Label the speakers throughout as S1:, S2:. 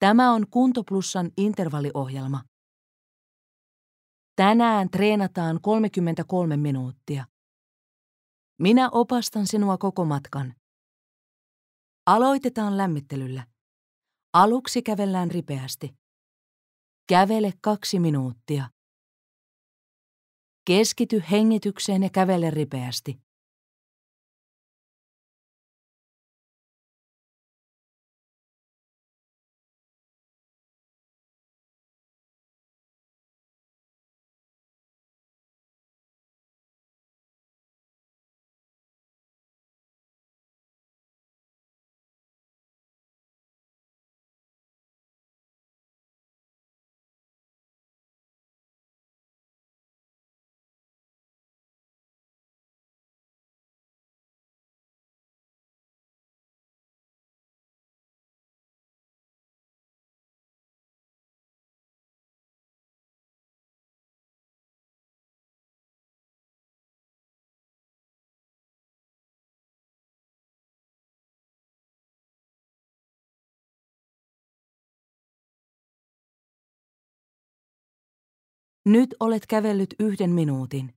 S1: Tämä on Kuntoplussan intervalliohjelma. Tänään treenataan 33 minuuttia. Minä opastan sinua koko matkan. Aloitetaan lämmittelyllä. Aluksi kävellään ripeästi. Kävele 2 minuuttia. Keskity hengitykseen ja kävele ripeästi. Nyt olet kävellyt 1 minuutin.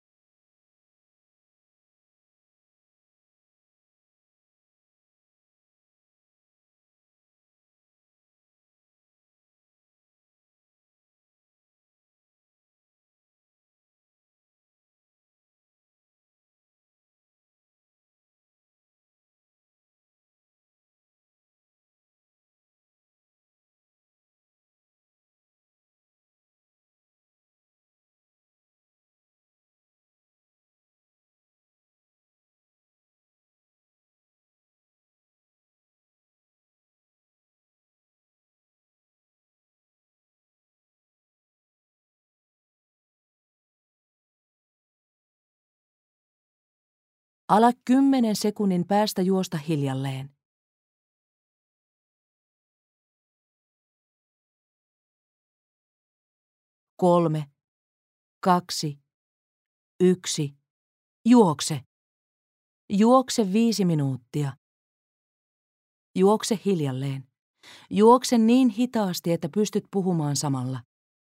S1: Ala 10 sekunnin päästä juosta hiljalleen. 3, 2, 1. Juokse. Juokse 5 minuuttia. Juokse hiljalleen. Juokse niin hitaasti, että pystyt puhumaan samalla.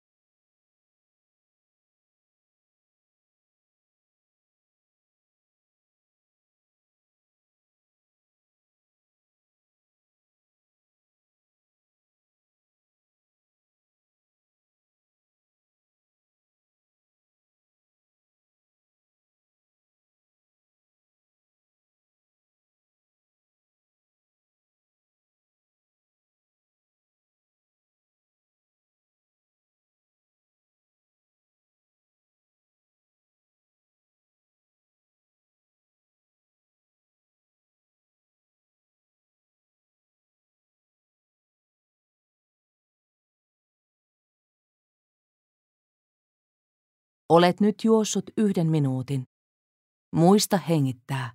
S1: Olet nyt juossut 1 minuutin. Muista hengittää.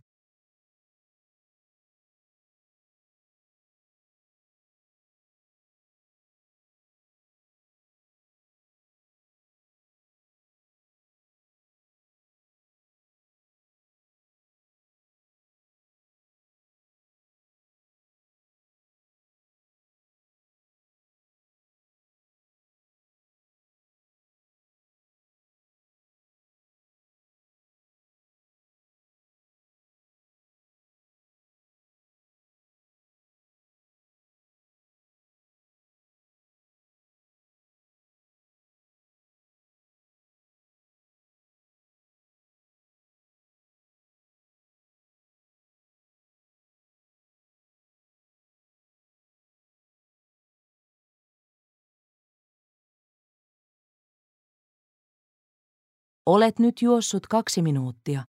S1: Olet nyt juossut 2 minuuttia.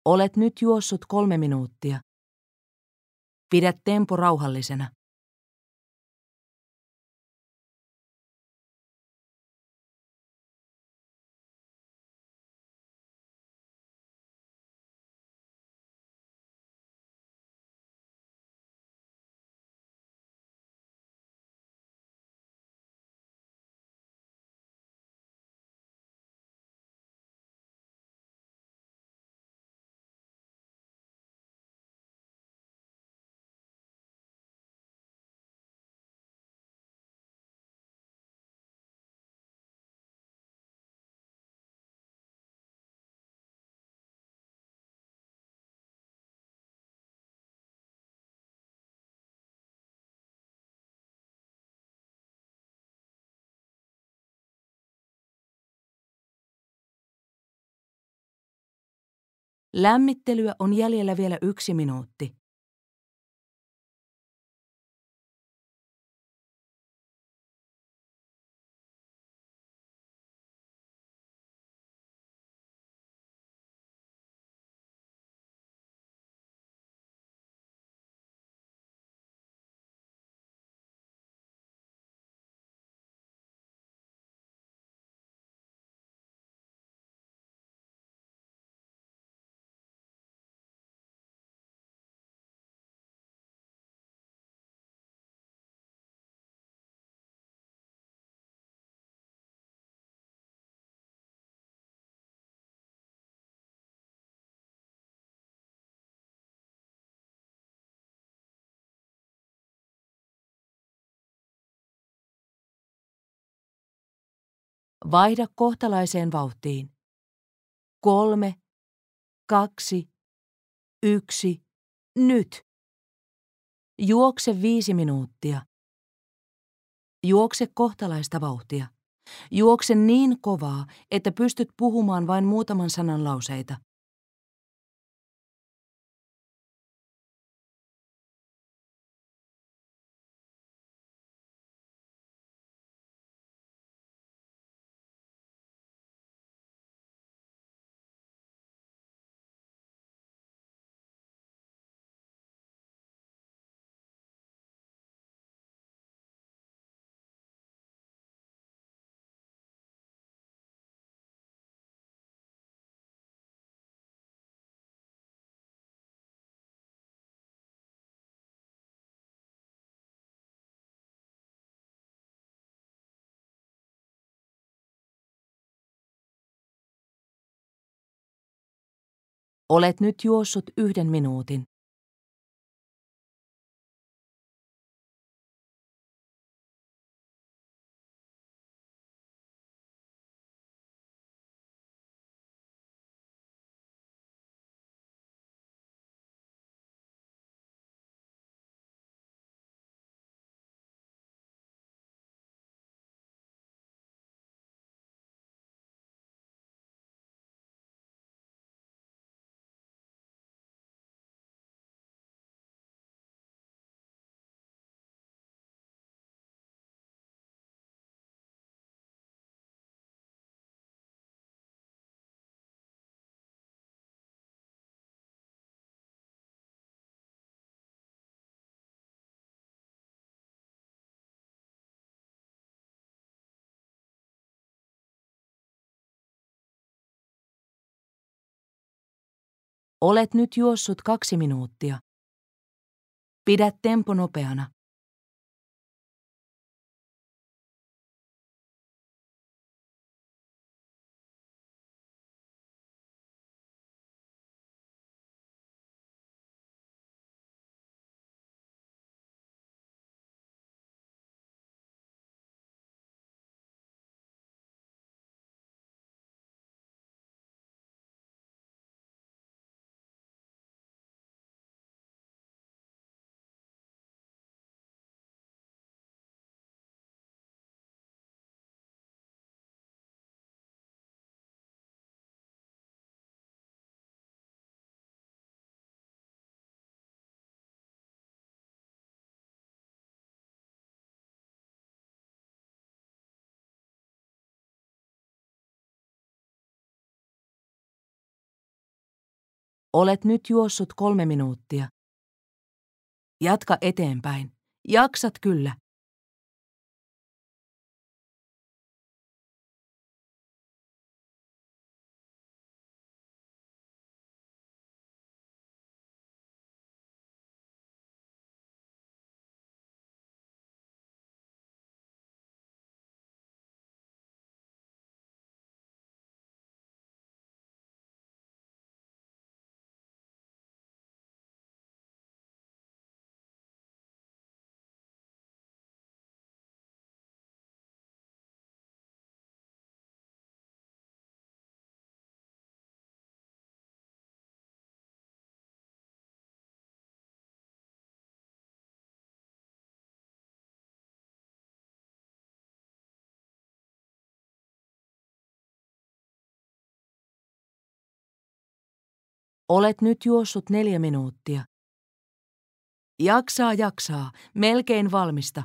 S1: Olet nyt juossut 3 minuuttia. Pidä tempo rauhallisena. Lämmittelyä on jäljellä vielä 1 minuutti. Vaihda kohtalaiseen vauhtiin. 3, 2, 1, nyt! Juokse 5 minuuttia. Juokse kohtalaista vauhtia. Juokse niin kovaa, että pystyt puhumaan vain muutaman sanan lauseita. Olet nyt juossut 1 minuutin. Olet nyt juossut 2 minuuttia. Pidä tempo nopeana. Olet nyt juossut 3 minuuttia. Jatka eteenpäin. Jaksat kyllä. Olet nyt juossut 4 minuuttia. Jaksaa. Melkein valmista.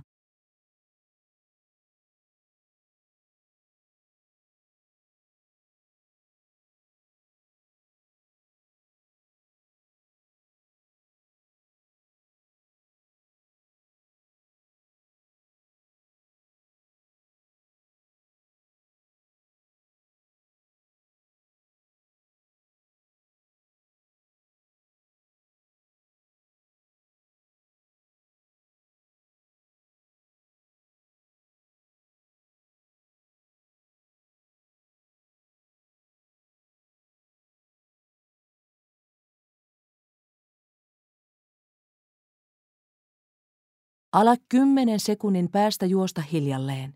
S1: Ala 10 sekunnin päästä juosta hiljalleen.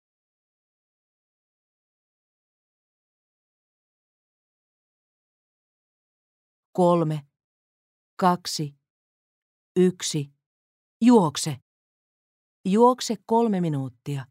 S1: 3, 2, 1. Juokse. Juokse 3 minuuttia.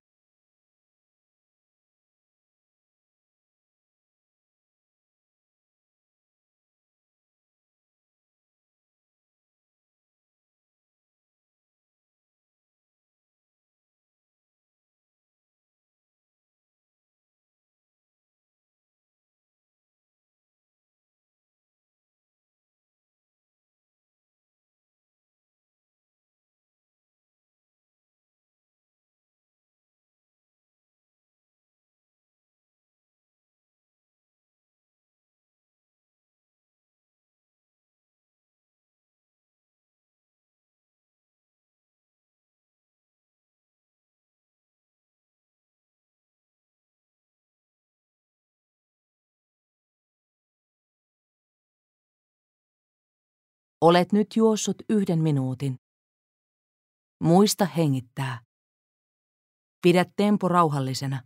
S1: Olet nyt juossut 1 minuutin. Muista hengittää. Pidä tempo rauhallisena.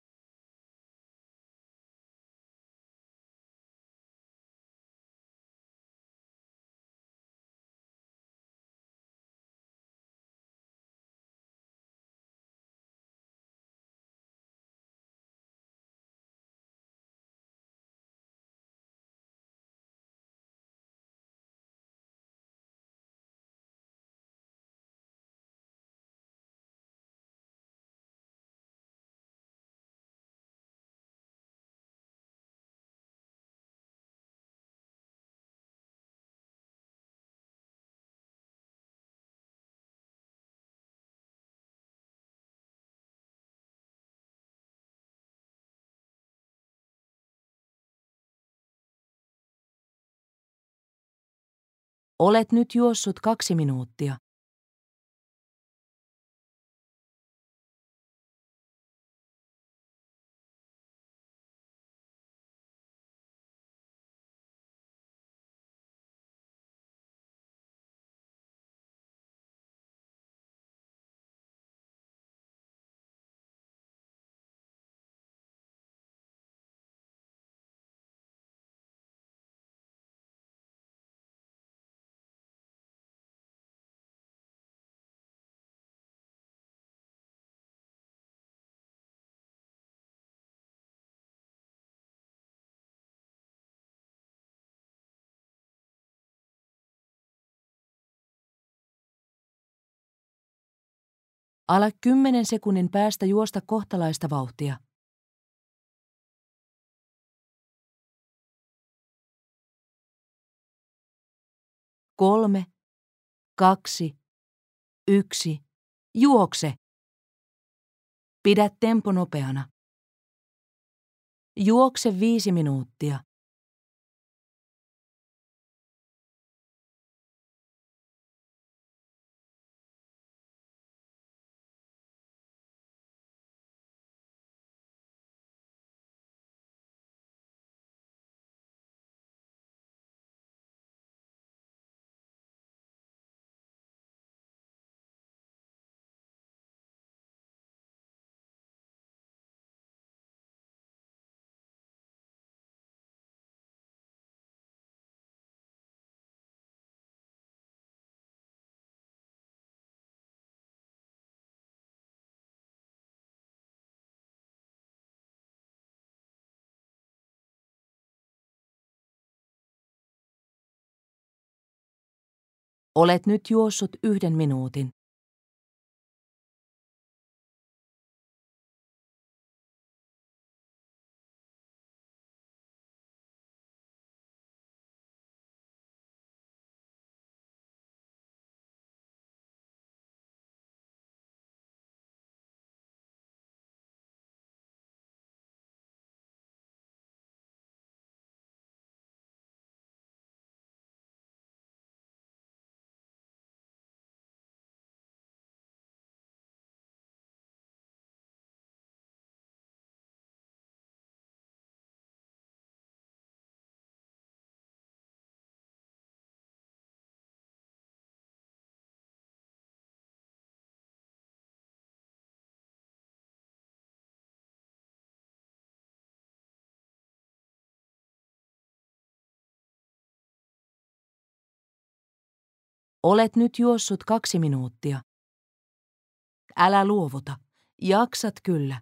S1: Olet nyt juossut 2 minuuttia. Ala 10 sekunnin päästä juosta kohtalaista vauhtia. 3, 2, 1, juokse! Pidä tempo nopeana. Juokse 5 minuuttia. Olet nyt juossut 1 minuutin. Olet nyt juossut 2 minuuttia. Älä luovuta. Jaksat kyllä.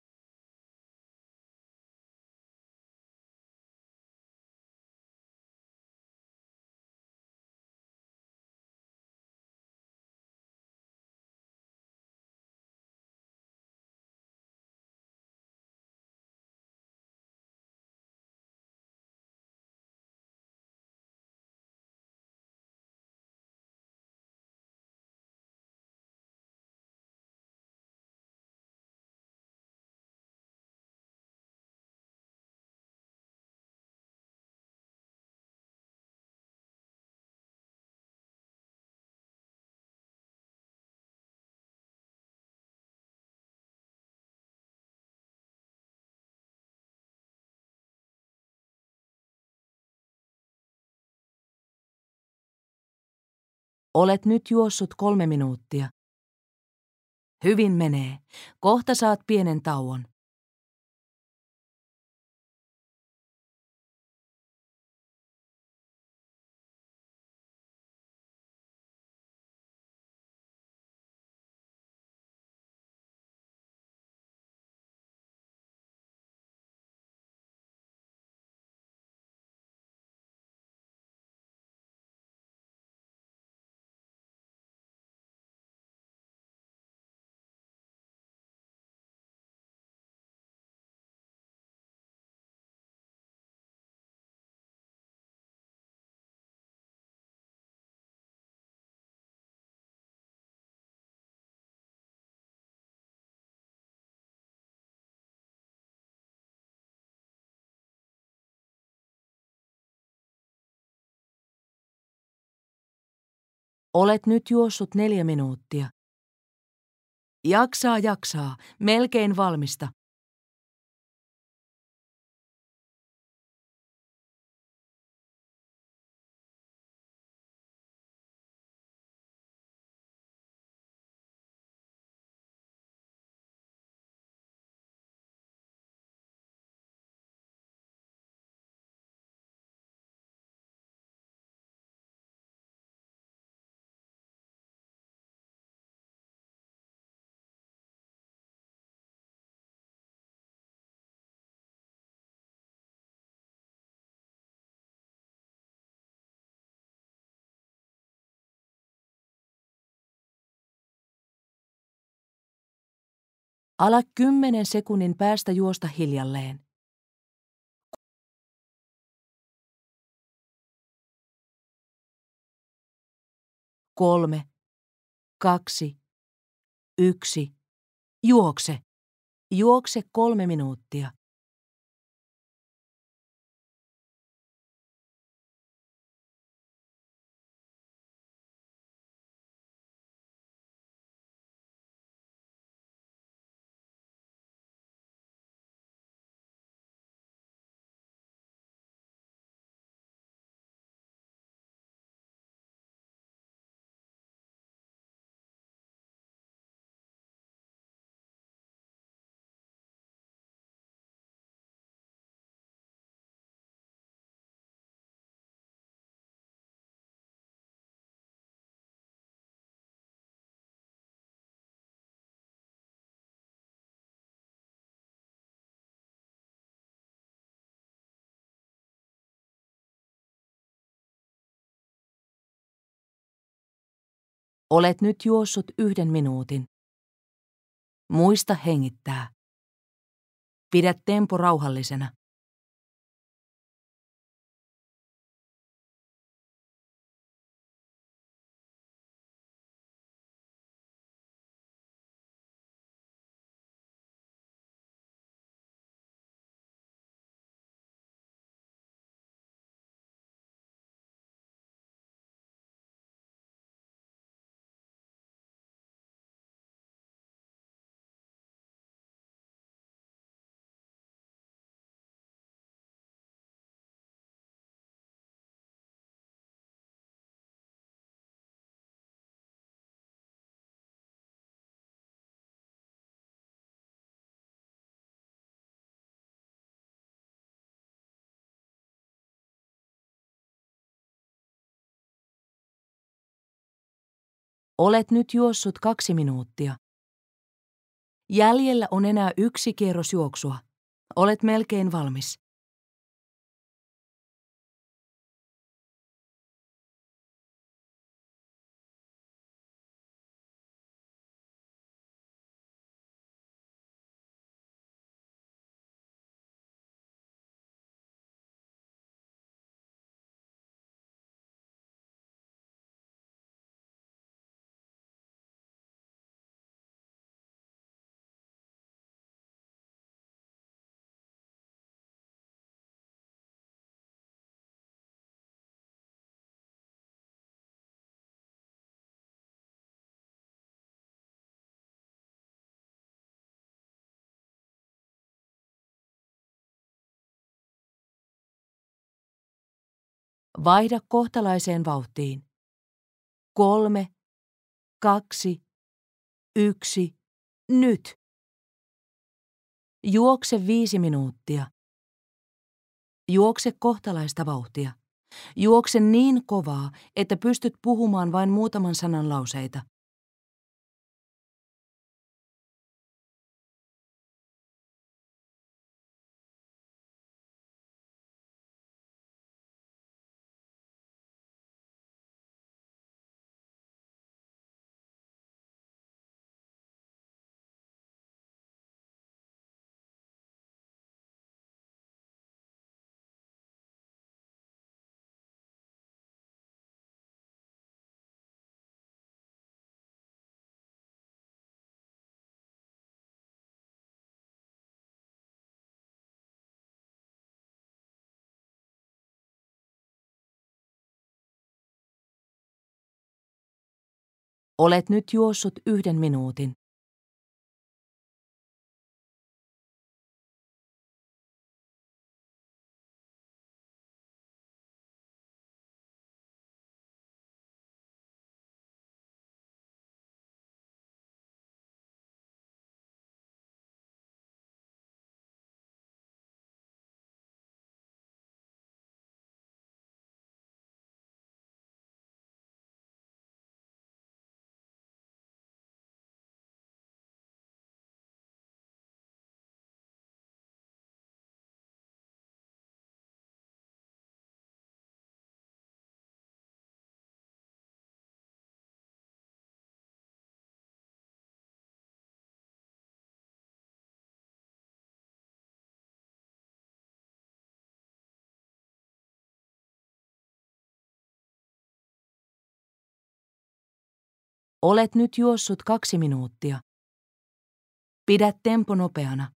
S1: Olet nyt juossut 3 minuuttia. Hyvin menee. Kohta saat pienen tauon. Olet nyt juossut 4 minuuttia. Jaksaa. Melkein valmista. Ala 10 sekunnin päästä juosta hiljalleen. 3, 2, 1. Juokse. Juokse 3 minuuttia. Olet nyt juossut 1 minuutin. Muista hengittää. Pidä tempo rauhallisena. Olet nyt juossut 2 minuuttia. Jäljellä on enää 1 kierros juoksua. Olet melkein valmis. Vaihda kohtalaiseen vauhtiin. 3, 2, 1. Nyt. Juokse 5 minuuttia. Juokse kohtalaista vauhtia. Juokse niin kovaa, että pystyt puhumaan vain muutaman sanan lauseita. Olet nyt juossut 1 minuutin. Olet nyt juossut 2 minuuttia. Pidä tempo nopeana.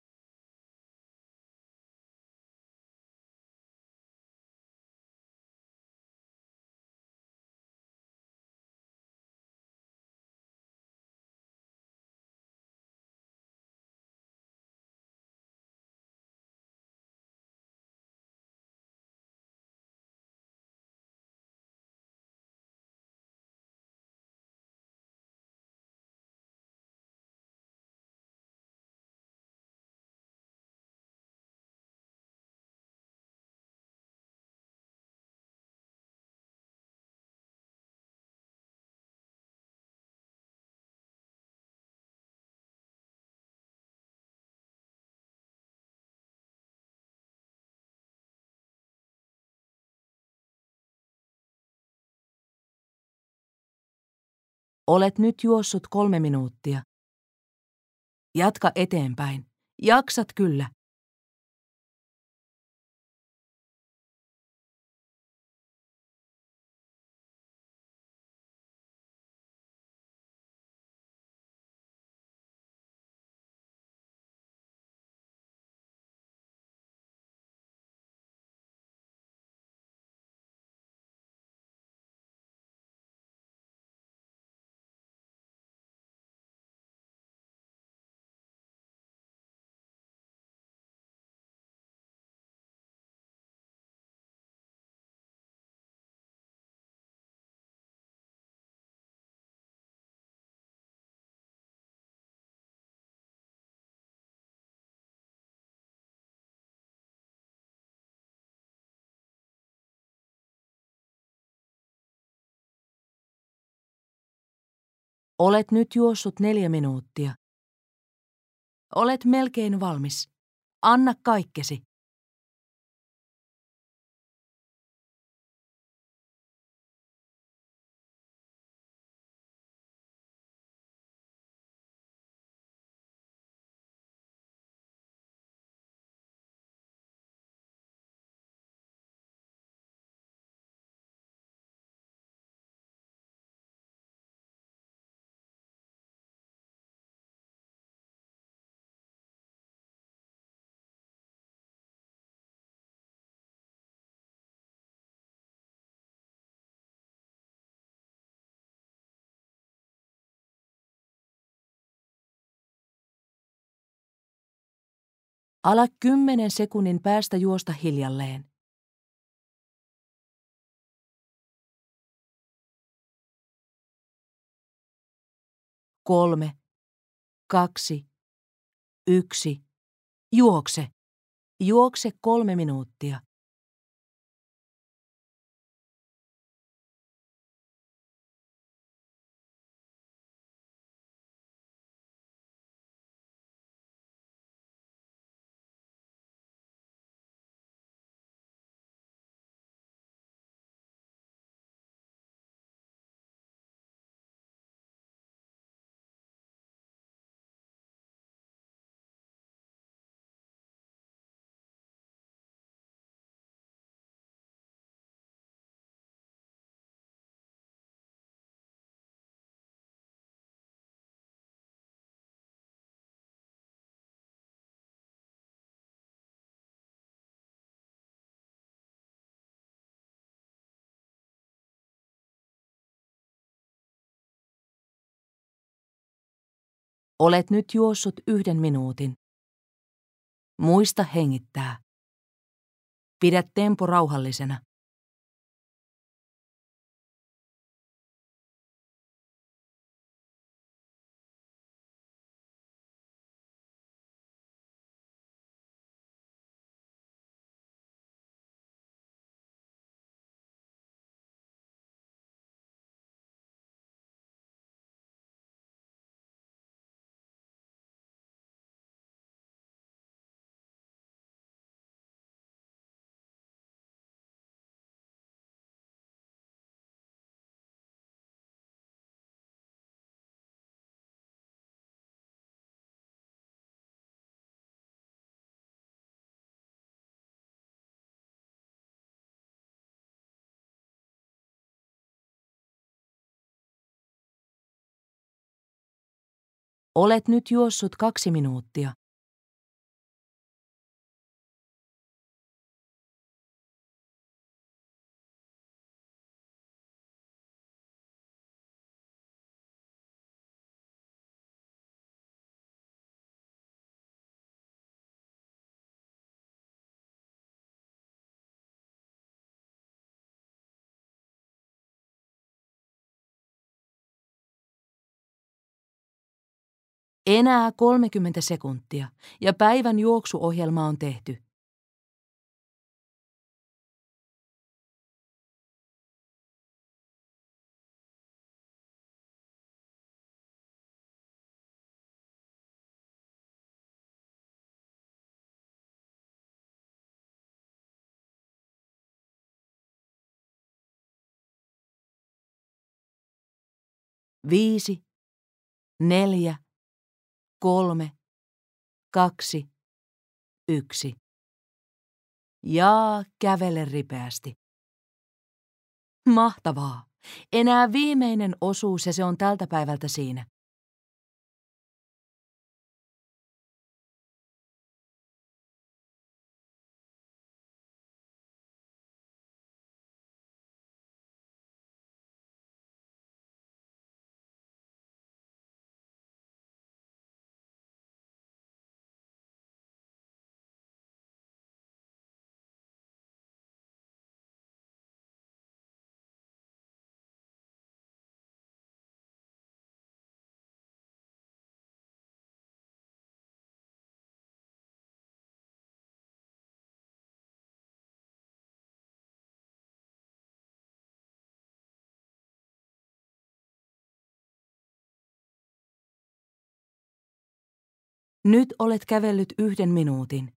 S1: Olet nyt juossut 3 minuuttia. Jatka eteenpäin. Jaksat kyllä. Olet nyt juossut 4 minuuttia. Olet melkein valmis. Anna kaikkesi. Ala 10 sekunnin päästä juosta hiljalleen. 3, 2, 1. Juokse. Juokse 3 minuuttia. Olet nyt juossut 1 minuutin. Muista hengittää. Pidä tempo rauhallisena. Olet nyt juossut 2 minuuttia. Enää 30 sekuntia ja päivän juoksuohjelma on tehty. Viisi, 4, 3, 2, 1. Ja kävele ripeästi. Mahtavaa! Enää viimeinen osuus ja se on tältä päivältä siinä. Nyt olet kävellyt 1 minuutin.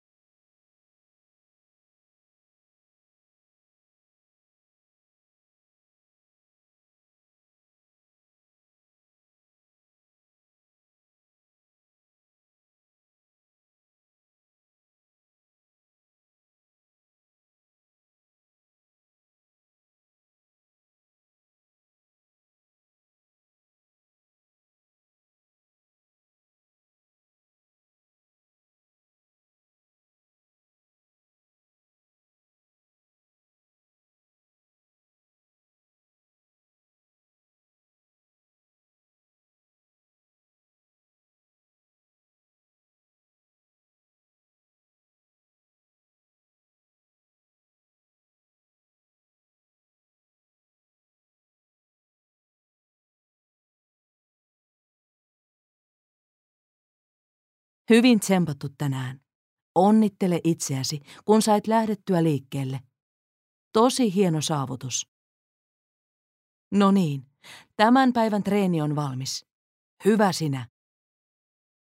S1: Hyvin tsempattu tänään. Onnittele itseäsi, kun sait lähdettyä liikkeelle. Tosi hieno saavutus. No niin, tämän päivän treeni on valmis. Hyvä sinä.